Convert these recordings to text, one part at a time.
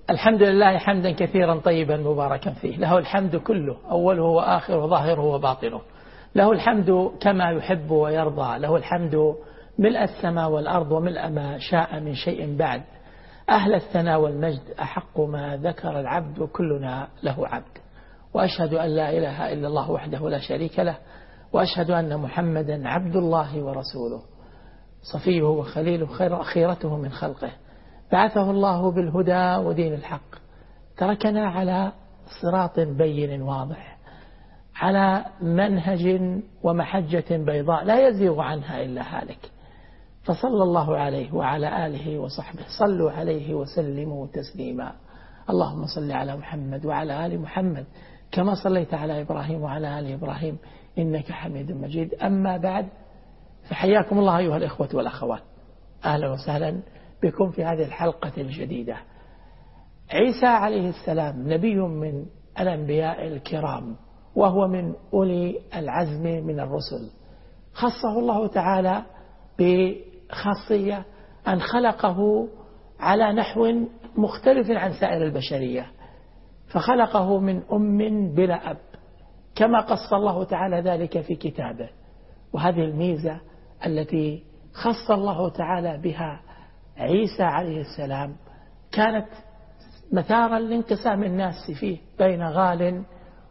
الحمد لله حمدا كثيرا طيبا مباركا فيه، له الحمد كله أوله وآخره وظاهره وباطنه، له الحمد كما يحب ويرضى، له الحمد ملء السماء والأرض وملء ما شاء من شيء بعد. أهل الثناء والمجد أحق ما ذكر العبد وكلنا له عبد. وأشهد أن لا إله إلا الله وحده لا شريك له، وأشهد أن محمدا عبد الله ورسوله صفيه وخليله خيرته من خلقه، بعثه الله بالهدى ودين الحق، تركنا على صراط بين واضح، على منهج ومحجة بيضاء لا يزيغ عنها إلا هالك، فصلى الله عليه وعلى آله وصحبه. صلوا عليه وسلموا تسليما. اللهم صل على محمد وعلى آل محمد كما صليت على إبراهيم وعلى آل إبراهيم إنك حميد مجيد. أما بعد، فحياكم الله أيها الإخوة والأخوات، أهلا وسهلا بكم في هذه الحلقة الجديدة. عيسى عليه السلام نبي من الأنبياء الكرام، وهو من أولي العزم من الرسل. خصه الله تعالى بخاصية أن خلقه على نحو مختلف عن سائر البشرية، فخلقه من أم بلا أب كما قص الله تعالى ذلك في كتابه. وهذه الميزة التي خص الله تعالى بها عيسى عليه السلام كانت مثارا لانقسام الناس فيه بين غال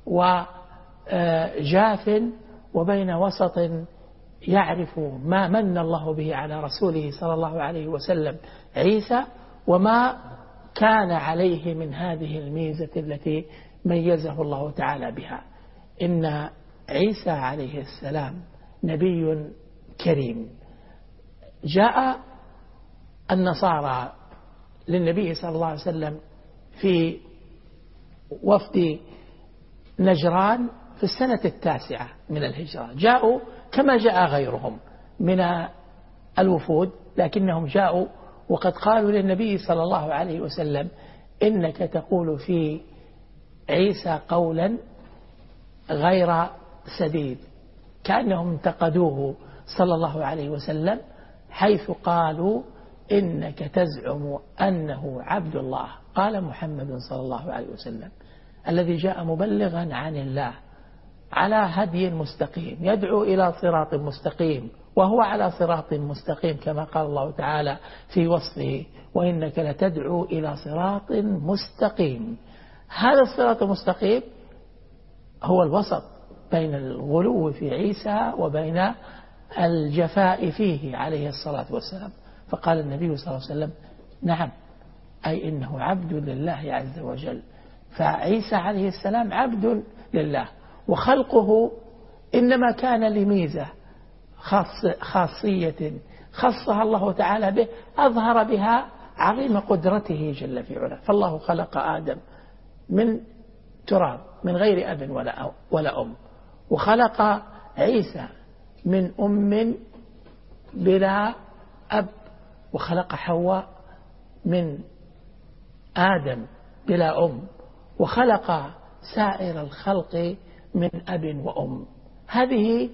وجاف وبين وسط يعرف ما من الله به على رسوله صلى الله عليه وسلم عيسى، وما كان عليه من هذه الميزة التي ميزه الله تعالى بها. إن عيسى عليه السلام نبي كريم. جاء النصارى للنبي صلى الله عليه وسلم في وفد نجران في السنة 9 من الهجرة، جاءوا كما جاء غيرهم من الوفود، لكنهم جاءوا وقد قالوا للنبي صلى الله عليه وسلم: إنك تقول في عيسى قولا غير سديد. كأنهم انتقدوه صلى الله عليه وسلم حيث قالوا: إنك تزعم أنه عبد الله. قال محمد صلى الله عليه وسلم الذي جاء مبلغا عن الله على هدي مستقيم يدعو إلى صراط مستقيم، وهو على صراط مستقيم كما قال الله تعالى في وصفه: وإنك لتدعو إلى صراط مستقيم. هذا الصراط المستقيم هو الوسط بين الغلو في عيسى وبين الجفاء فيه عليه الصلاة والسلام. فقال النبي صلى الله عليه وسلم: نعم، أي إنه عبد لله عز وجل. فعيسى عليه السلام عبد لله، وخلقه إنما كان لميزة خاصية خصها الله تعالى به، أظهر بها عظيم قدرته جل في علاه. فالله خلق آدم من تراب من غير أب ولا أم، وخلق عيسى من أم بلا أب، وخلق حواء من آدم بلا أم، وخلق سائر الخلق من أب وأم. هذه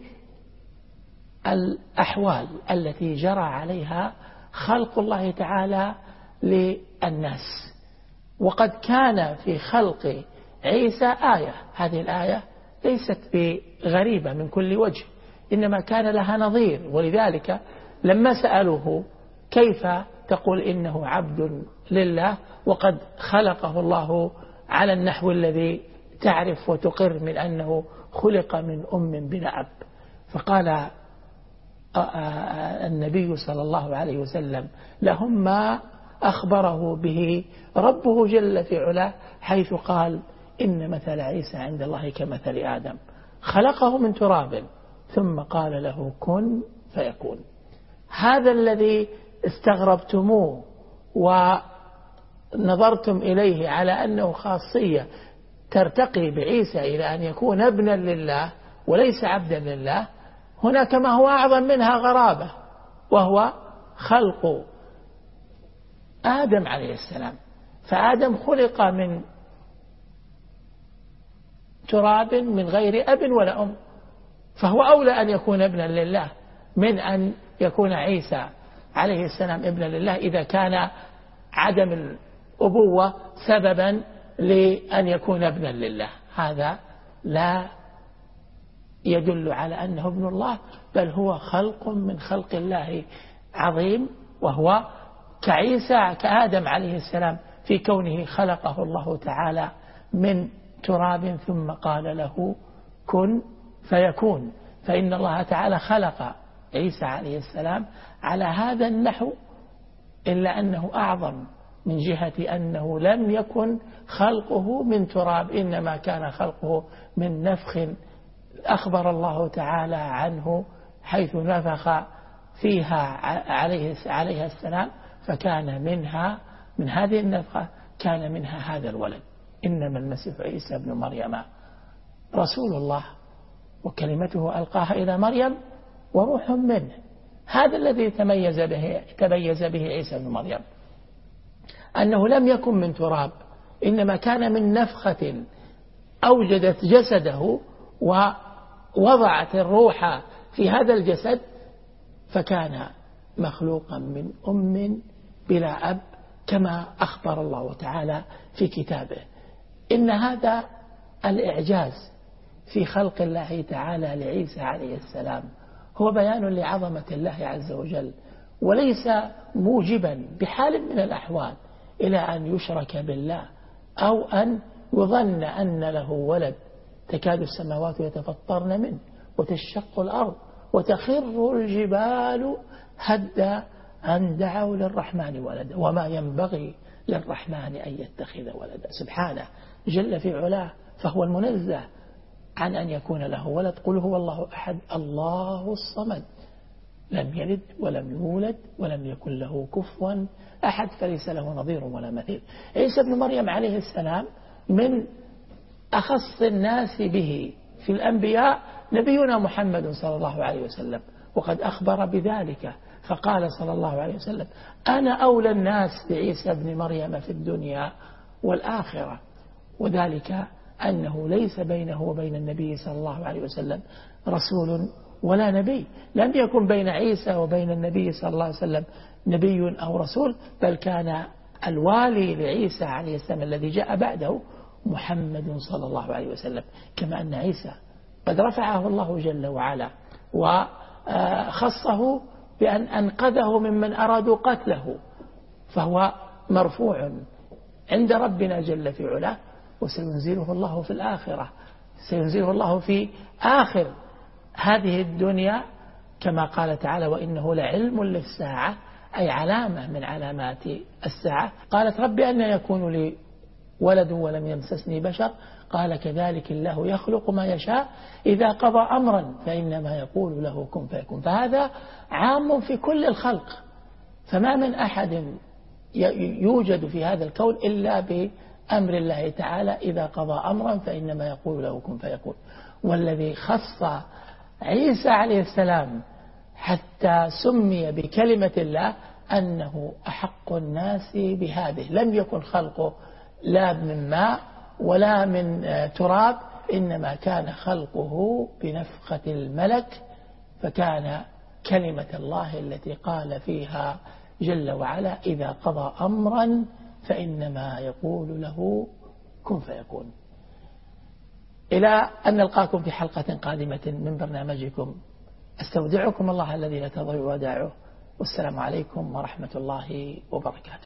الأحوال التي جرى عليها خلق الله تعالى للناس. وقد كان في خلق عيسى آية، هذه الآية ليست بغريبة من كل وجه، إنما كان لها نظير. ولذلك لما سألوه: كيف تقول إنه عبد لله وقد خلقه الله على النحو الذي تعرف وتقر من أنه خلق من أم بلا أب؟ فقال النبي صلى الله عليه وسلم لهم ما أخبره به ربه جل في علاه، حيث قال: إن مثل عيسى عند الله كمثل آدم خلقه من تراب ثم قال له كن فيكون. هذا الذي استغربتموه ونظرتم إليه على أنه خاصية ترتقي بعيسى إلى أن يكون ابنا لله وليس عبدا لله، هناك ما هو أعظم منها غرابة، وهو خلق آدم عليه السلام. فآدم خلق من تراب من غير أب ولا أم، فهو أولى أن يكون ابنا لله من أن يكون عيسى عليه السلام ابنا لله، إذا كان عدم الأبوة سببا لأن يكون ابنا لله، هذا لا يدل على أنه ابن الله، بل هو خلق من خلق الله عظيم، وهو كعيسى كآدم عليه السلام في كونه خلقه الله تعالى من تراب ثم قال له كن فيكون. فإن الله تعالى خلق عيسى عليه السلام على هذا النحو، إلا أنه أعظم من جهة أنه لم يكن خلقه من تراب، إنما كان خلقه من نفخ أخبر الله تعالى عنه حيث نفخ فيها عليها السلام، فكان منها من هذه النفخة كان منها هذا الولد. إنما المسيح عيسى ابن مريم رسول الله وكلمته ألقاها إلى مريم وروح منه. هذا الذي تميز به عيسى ابن مريم، أنه لم يكن من تراب، إنما كان من نفخة أوجدت جسده ووضعت الروح في هذا الجسد، فكان مخلوقا من أم بلا أب كما أخبر الله تعالى في كتابه. إن هذا الإعجاز في خلق الله تعالى لعيسى عليه السلام هو بيان لعظمة الله عز وجل، وليس موجبا بحال من الأحوال إلى أن يشرك بالله أو أن يظن أن له ولد. تكاد السماوات يتفطرن منه وتشق الأرض وتخر الجبال هدا أن دعوا للرحمن ولدا وما ينبغي للرحمن أن يتخذ ولدا. سبحانه جل في علاه، فهو المنزه عن أن يكون له ولد. قل هو الله أحد الله الصمد لم يلد ولم يولد ولم يكن له كفوا أحد فليس له نظير ولا مثيل. عيسى ابن مريم عليه السلام من أخص الناس به في الأنبياء نبينا محمد صلى الله عليه وسلم، وقد أخبر بذلك فقال صلى الله عليه وسلم أنا أولى الناس بعيسى ابن مريم في الدنيا والآخرة. وذلك أنه ليس بينه وبين النبي صلى الله عليه وسلم رسول ولا نبي، لم يكن بين عيسى وبين النبي صلى الله عليه وسلم نبي أو رسول، بل كان الوالي لعيسى عليه السلام الذي جاء بعده محمد صلى الله عليه وسلم. كما أن عيسى قد رفعه الله جل وعلا وخصه بأن أنقذه ممن أرادوا قتله، فهو مرفوع عند ربنا جل في علاه، وسينزله الله في الآخرة، سينزله الله في آخر هذه الدنيا كما قال تعالى وإنه لعلم للساعة، أي علامة من علامات الساعة. قالت رب أن يكون لي ولد ولم يمسسني بشر، قال كذلك الله يخلق ما يشاء إذا قضى أمرا فإنما يقول له كن فيكون. فهذا عام في كل الخلق، فما من أحد يوجد في هذا الكون إلا بأمر الله تعالى، إذا قضى أمرا فإنما يقول له كن فيكون. والذي خص عيسى عليه السلام حتى سمي بكلمة الله أنه أحق الناس بهذه، لم يكن خلقه لا من ماء ولا من تراب، إنما كان خلقه بنفخة الملك، فكان كلمة الله التي قال فيها جل وعلا إذا قضى أمرا فإنما يقول له كن فيكون. إلى أن نلقاكم في حلقة قادمة من برنامجكم، استودعكم الله الذي لا تضيع ودائعه، والسلام عليكم ورحمة الله وبركاته.